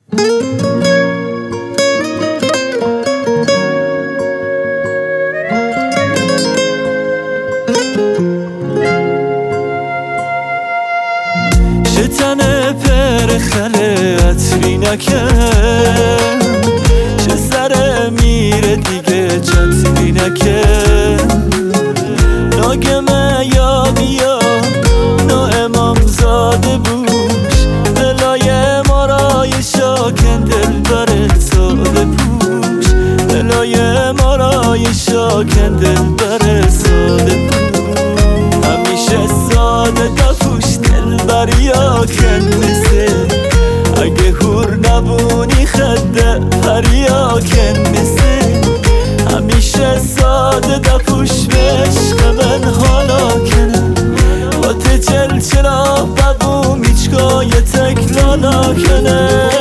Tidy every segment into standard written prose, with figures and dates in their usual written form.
شتن پر خله عطری نکن، چه سره میره دیگه چطری نکن. ناگمه یادیا نا امام زاده بوش، دلای مارای شاکن دل بر ساده پوش، دلای مارای شاکن دل بر ساده پوش. همیشه ساده دفوش دل بریا کنسه، اگه هور نبونی خده پریا کنسه. همیشه ساده دفوش به عشق من حالا کنه، با ته چلچلا ببو میچگاه تکلالا کنه.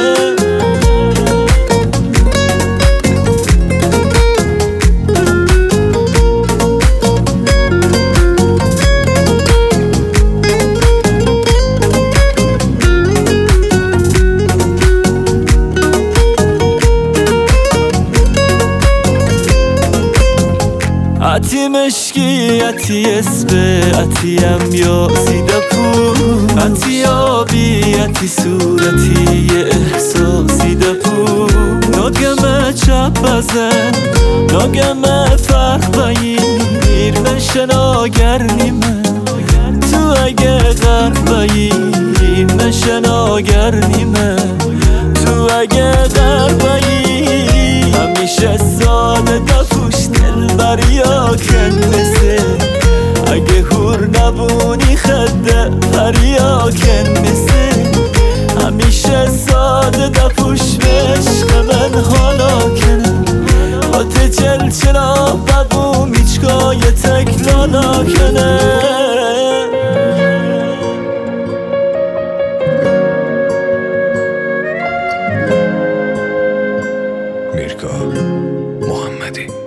عتی مشکی عتی اسبه عتیم یا سیده پو، عتی آبی عتی صورتی احساسی دپو. ناگمه چپ بزن ناگمه فرق بگیر، من شناگر نیمه تو اگه غرق بگیر، من شناگر نیمه تو اگه غرق بگیر. همیشه ساده دفوش دل بریا کنسه، اگه هور نبونی خده پریا کنسه. همیشه ساده دفوش به عشق من حالا کنه، آته چلچلا ببو میچگاه تکلالا کنه. میرگاه محمدی